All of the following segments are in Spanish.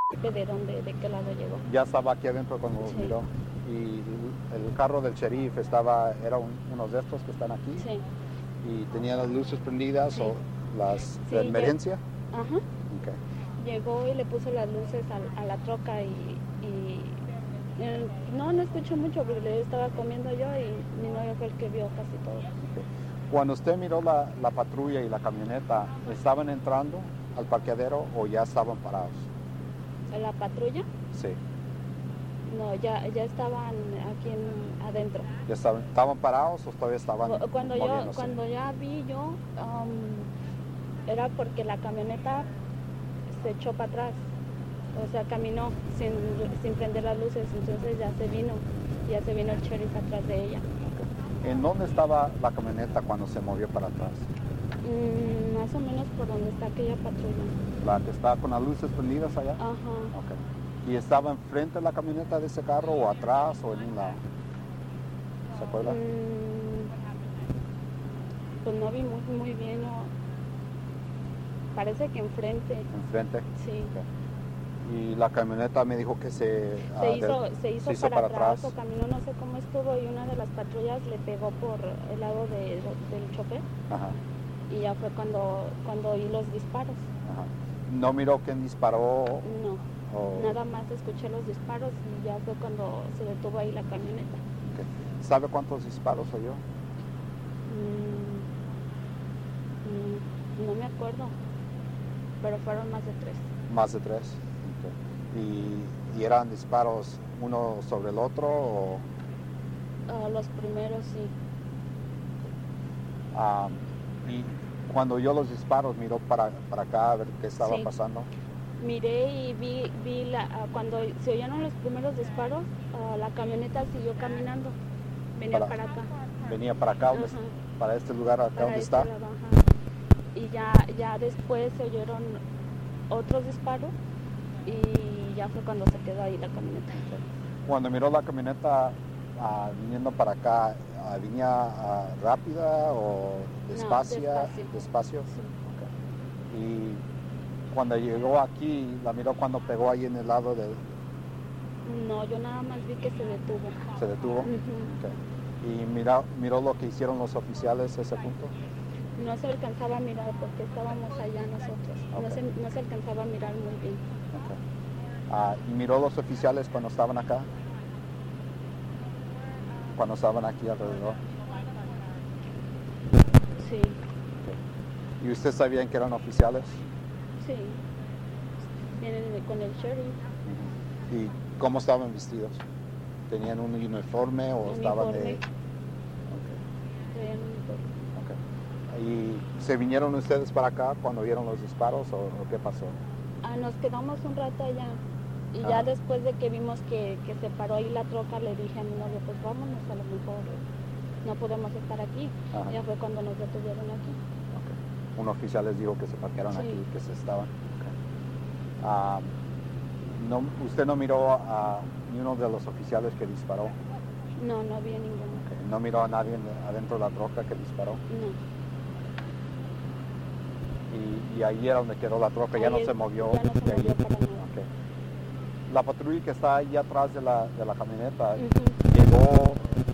¿De dónde, de qué lado llegó? Ya estaba aquí adentro cuando Sí. miró. Y el carro del sheriff era uno de estos que están aquí. Sí. Y tenía las luces prendidas Sí. o las Sí, de emergencia. Ajá. Okay. Llegó y le puso las luces a la troca no escuché mucho porque le estaba comiendo yo y mi novio fue el que vio casi todo. Okay. Cuando usted miró la patrulla y la camioneta, ¿estaban entrando al parqueadero o ya estaban parados? ¿La patrulla? Sí. No, ya estaban aquí adentro. ¿Ya estaban parados o todavía estaban moviéndose? Cuando ya vi yo, era porque la camioneta se echó para atrás. O sea, caminó sin prender las luces, entonces ya se vino el sheriff atrás de ella. Okay. ¿En dónde estaba la camioneta cuando se movió para atrás? Más o menos por donde está aquella patrulla. ¿La que está con las luces prendidas allá? Ajá. Okay. ¿Y estaba enfrente de la camioneta de ese carro o atrás o en un lado? ¿Se acuerda? Pues no vi muy bien, no. Parece que enfrente. ¿Enfrente? Sí. Okay. Y la camioneta me dijo que se hizo para atrás o caminó, no sé cómo estuvo, y una de las patrullas le pegó por el lado del chofer. Ajá. Y ya fue cuando oí los disparos. Ajá. ¿No miró quién disparó? No, nada más escuché los disparos y ya fue cuando se detuvo ahí la camioneta. Okay. ¿Sabe cuántos disparos oyó? No me acuerdo, pero fueron más de 3. Más de 3. Okay. ¿Y eran disparos uno sobre el otro o...? Los primeros sí. Y cuando oyó los disparos, miró para acá a ver qué estaba pasando. Miré y vi cuando se oyeron los primeros disparos, la camioneta siguió caminando. Venía para acá. Venía para acá, para este lugar acá donde está. Lado, y ya después se oyeron otros disparos y ya fue cuando se quedó ahí la camioneta. Cuando miró la camioneta viniendo para acá, ¿venía rápida o despacio? No, despacio. Sí. Okay. Y cuando llegó aquí, ¿la miró cuando pegó ahí en el lado de...? No, yo nada más vi que se detuvo. ¿Se detuvo? Okay. ¿Y miró lo que hicieron los oficiales a ese punto? No se alcanzaba a mirar porque estábamos allá nosotros. Okay. No se alcanzaba a mirar muy bien. Okay. ¿Y miró los oficiales cuando estaban acá? Cuando estaban aquí alrededor. Sí. Okay. ¿Y usted sabía que eran oficiales? Sí. Vienen con el sheriff. ¿Y cómo estaban vestidos? ¿Tenían un uniforme o estaban de...? Okay. Tenían un uniforme. Okay. ¿Y se vinieron ustedes para acá cuando vieron los disparos o qué pasó? Nos quedamos un rato allá. Y ya después de que vimos que se paró ahí la troca, le dije a mi novio, pues vámonos, a lo mejor no podemos estar aquí. Y ya fue cuando nos detuvieron aquí. Okay. Un oficial les dijo que se parquearon aquí, que se estaban. Okay. ¿Usted no miró a ni uno de los oficiales que disparó? No, no vi a ninguno. Okay. ¿No miró a nadie adentro de la troca que disparó? No. Y ahí era donde quedó la troca, ya no se movió. Ya no se movió para nada. Okay. La patrulla que está ahí atrás de la camioneta, llegó,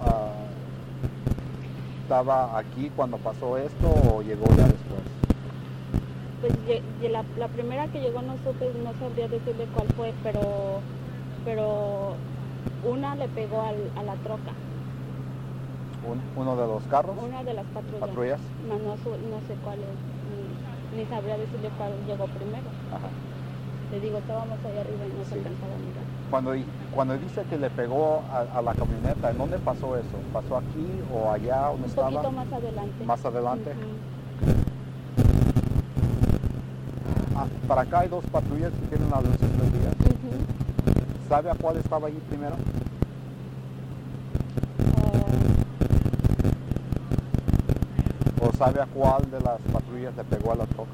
¿estaba aquí cuando pasó esto o llegó ya después? Pues la primera que llegó no sabría decirle cuál fue, pero una le pegó a la troca. ¿Uno de los carros? Una de las patrullas. No sé cuál es, ni sabría decirle cuál llegó primero. Ajá. Le digo, estábamos ahí arriba y no se alcanzaba a mirar. Cuando dice que le pegó a la camioneta, ¿en dónde pasó eso? ¿Pasó aquí o allá? ¿Dónde estaba? Un poquito más adelante. ¿Más adelante? Para acá hay dos patrullas que tienen las luces prendidas. ¿Sabe a cuál estaba allí primero? ¿O sabe a cuál de las patrullas le pegó a la troca?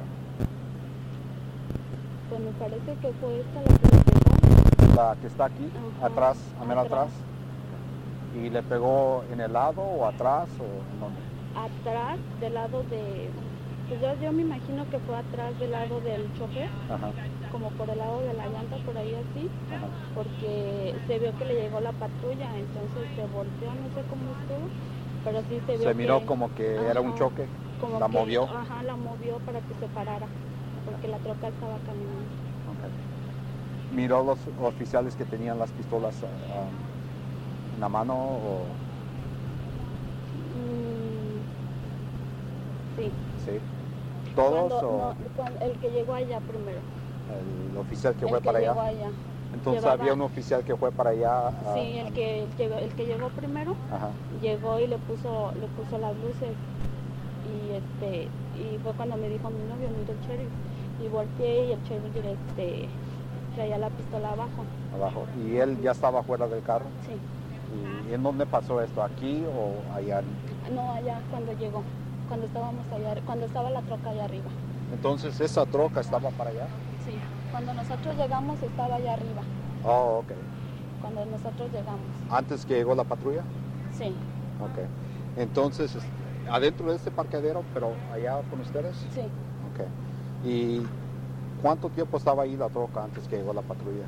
Pues me parece que fue esta la que le pegó. La que está aquí, atrás, atrás. ¿Y le pegó en el lado o atrás o en dónde? Atrás, del lado de... Pues yo me imagino que fue atrás del lado del chofer. Ajá. como por el lado de la llanta, por ahí así, Ajá. porque se vio que le llegó la patrulla, entonces se volteó, no sé cómo estuvo, pero sí se vio Se miró que, como que era un ajá, choque, como la que, movió. Ajá, la movió para que se parara, porque la troca estaba caminando. Okay. ¿Miró los oficiales que tenían las pistolas en la mano o...? Sí. Sí. ¿Todos o El que llegó allá primero. el oficial que fue El que para llegó allá? allá. Entonces Llevaba- había un oficial que fue para allá. Sí, el que llegó primero, Ajá. llegó y le puso las luces y fue cuando me dijo mi novio, mira el sheriff, y volteé y el sheriff traía la pistola abajo. Abajo. ¿Y él ya estaba fuera del carro? Sí. ¿Y en dónde pasó esto? ¿Aquí o allá? No, allá cuando llegó, cuando estábamos allá, cuando estaba la troca allá arriba. Entonces esa troca estaba para allá. Sí, cuando nosotros llegamos estaba allá arriba, Oh, ok. cuando nosotros llegamos. ¿Antes que llegó la patrulla? Sí, Ok. Entonces, adentro de este parqueadero, pero allá con ustedes? sí. Ok. ¿Y cuánto tiempo estaba ahí la troca antes que llegó la patrulla?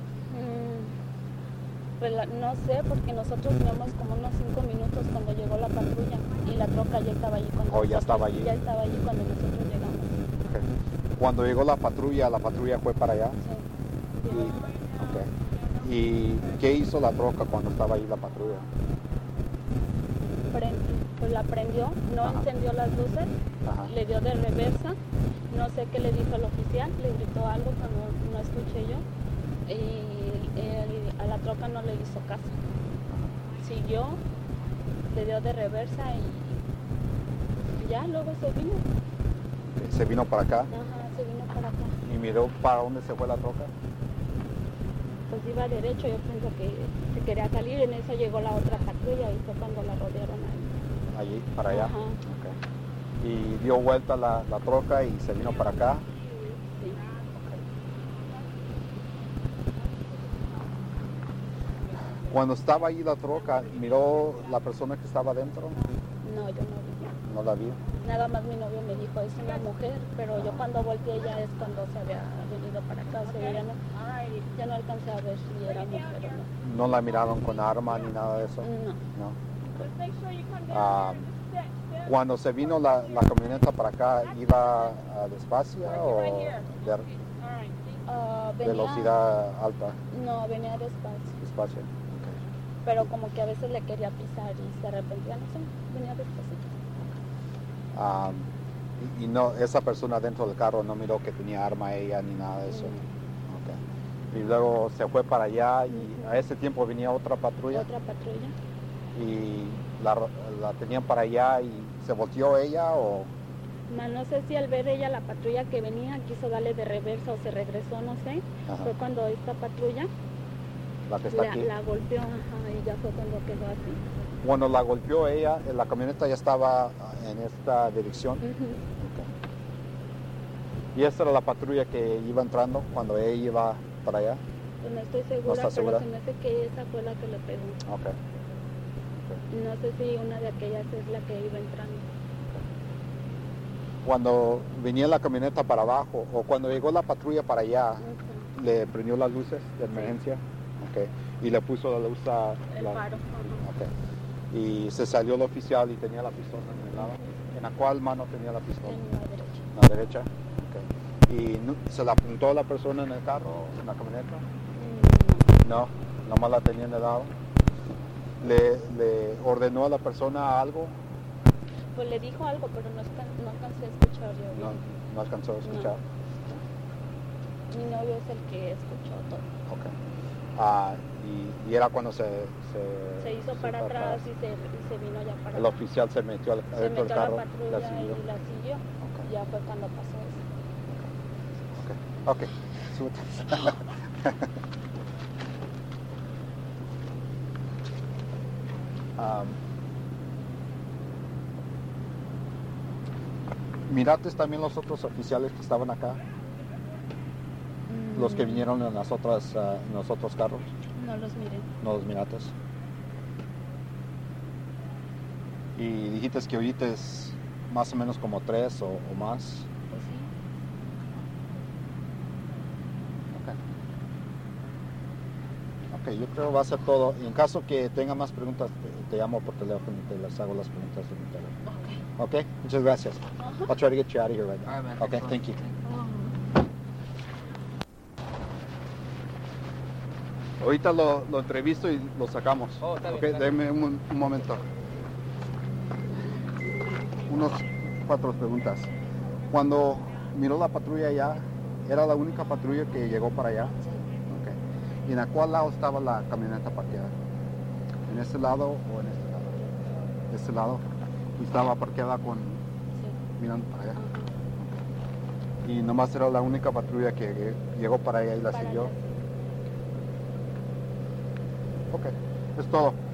Pues no sé, porque nosotros teníamos como unos 5 minutos cuando llegó la patrulla y la troca ya estaba allí cuando ya estaba allí. Ya estaba allí cuando nosotros llegamos. Ok. Cuando llegó la patrulla fue para allá. Sí. Ok. ¿Y qué hizo la troca cuando estaba ahí la patrulla? Pues la prendió, no Ajá. encendió las luces, Ajá. le dio de reversa, no sé qué le dijo el oficial, le gritó algo que no escuché yo y a la troca no le hizo caso. Siguió, le dio de reversa y ya luego se vino. ¿Se vino para acá? Ajá, se vino para acá. ¿Y miró para dónde se fue la troca? Pues iba derecho, yo pienso que se quería salir, en eso llegó la otra patrulla y fue cuando la rodearon ahí. Allí, para allá. Ajá. Okay. Y dio vuelta la troca y se vino para acá. Sí. Cuando estaba ahí la troca, ¿miró la persona que estaba dentro? No, yo no vi. No la vio. Nada más mi novio me dijo, es una mujer, pero yo cuando volteé ya es cuando se había venido para acá, o sea, ya no alcancé a ver si era mujer o no. ¿No la miraron con arma ni nada de eso? No. Okay. Cuando se vino la camioneta para acá, ¿iba despacio o velocidad alta? No, venía despacio. Despacio. Okay. Pero como que a veces le quería pisar y se arrepentía, no sé, venía despacito. Y no, esa persona dentro del carro no miró que tenía arma ella ni nada de eso. Okay. Y luego se fue para allá y a ese tiempo venía otra patrulla. Otra patrulla. Y la tenían para allá y se volteó ella o... No sé si al ver ella la patrulla que venía quiso darle de reversa o se regresó, no sé. Ajá. Fue cuando esta patrulla La que está aquí. la golpeó, ajá, y ya fue cuando quedó así. Cuando la golpeó ella, la camioneta ya estaba en esta dirección. Uh-huh. Okay. Y esta era la patrulla que iba entrando cuando ella iba para allá. Pues no estoy segura, ¿No estás segura? pero se me hace que esa fue la que le pegó. Okay. No sé si una de aquellas es la que iba entrando. Cuando venía la camioneta para abajo o cuando llegó la patrulla para allá, Uh-huh. le prendió las luces de emergencia. Okay. Y le puso la luz a... El faro. Uh-huh. Okay. Y se salió el oficial y tenía la pistola en el lado. ¿En la cual mano tenía la pistola? En la derecha. En la derecha. Okay. ¿Y se la apuntó a la persona en el carro, en la camioneta? No, nomás la tenía en el lado. ¿Le ordenó a la persona algo? Pues le dijo algo, pero no alcancé a escuchar yo. No alcanzó a escuchar. Mi novio es el que escuchó todo. Okay. Y era cuando se hizo para atrás y se vino ya para el oficial se metió adentro del carro. La patrulla y la siguió. Okay. Ya fue cuando pasó eso. Okay. ¿Miraste también los otros oficiales que estaban acá? Los que vinieron en los otros carros. No los miré. ¿No los miraste? Y dijiste que oíste más o menos como 3 o más. Pues sí. Ok, yo creo que va a ser todo. Y en caso que tenga más preguntas, te llamo por teléfono y te las hago las preguntas en mi teléfono. Ok, muchas gracias. I'll try to get you out of here right now. All right, man. Okay, Thanks a lot. thank you. Ahorita lo entrevisto y lo sacamos. Oh, está bien, Ok, gracias. déme un momento. Unos 4 preguntas. Cuando miró la patrulla allá, ¿era la única patrulla que llegó para allá? Sí. Ok. ¿Y en cuál lado estaba la camioneta parqueada? ¿En este lado o en este lado? Este lado. Y estaba parqueada con Sí. mirando para allá. Ajá. Y nomás era la única patrulla que llegó para allá y la Para siguió. allá, sí. Ok, es todo.